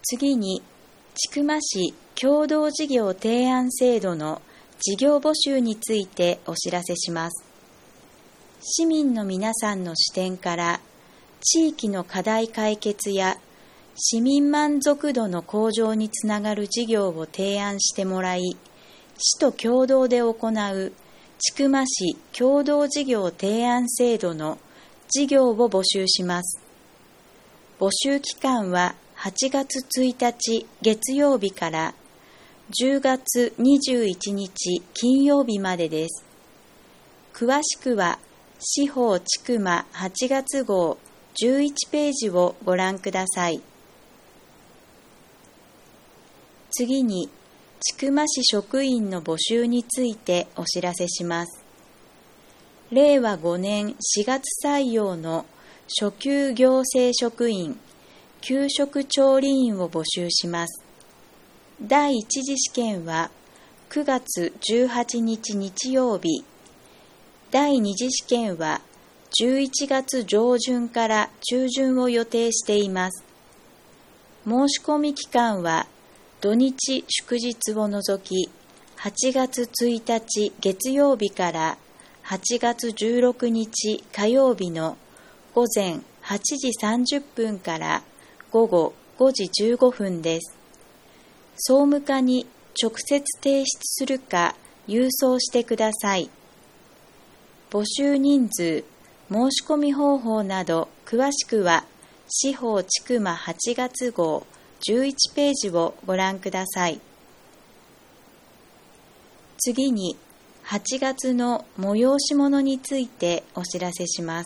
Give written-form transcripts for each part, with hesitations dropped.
次に、千曲市共同事業提案制度の事業募集についてお知らせします。市民の皆さんの視点から地域の課題解決や市民満足度の向上につながる事業を提案してもらい、市と共同で行う千曲市共同事業提案制度の事業を募集します。募集期間は8月1日月曜日から10月21日金曜日までです。詳しくは市報千曲8月号11ページをご覧ください。次に、千曲市職員の募集についてお知らせします。令和5年4月採用の初級行政職員、給食調理員を募集します。第一次試験は9月18日日曜日、第二次試験は11月上旬から中旬を予定しています。申し込み期間は土日祝日を除き8月1日月曜日から8月16日火曜日の午前8時30分から午後5時15分です。総務課に直接提出するか郵送してください。募集人数、申し込み方法など詳しくは市報千曲8月号11ページをご覧ください。次に、8月の催し物についてお知らせします。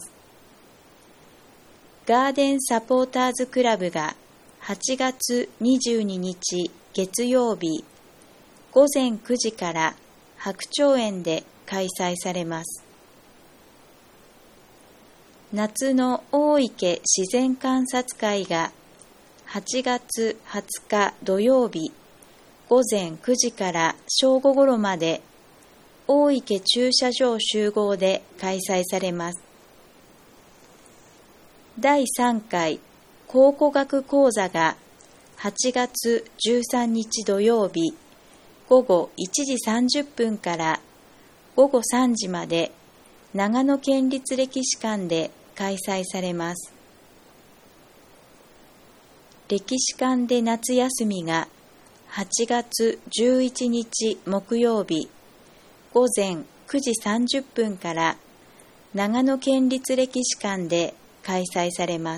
ガーデンサポーターズクラブが8月22日月曜日午前9時から白鳥園で開催されます。夏の大池自然観察会が8月20日土曜日午前9時から正午ごろまで大池駐車場集合で開催されます。第3回考古学講座が8月13日土曜日午後1時30分から午後3時まで長野県立歴史館で開催されます。歴史館で夏休みが8月11日木曜日午前9時30分から長野県立歴史館で開催されます。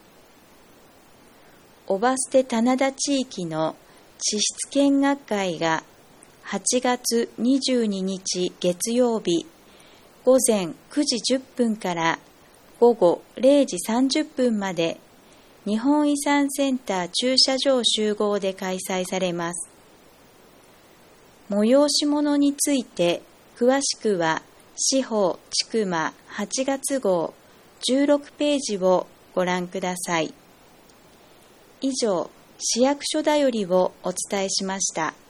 姨捨棚田地域の地質見学会が8月22日月曜日午前9時10分から午後0時30分まで日本遺産センター駐車場集合で開催されます。催し物について詳しくは市報千曲8月号16ページをご覧ください。以上、市役所だよりをお伝えしました。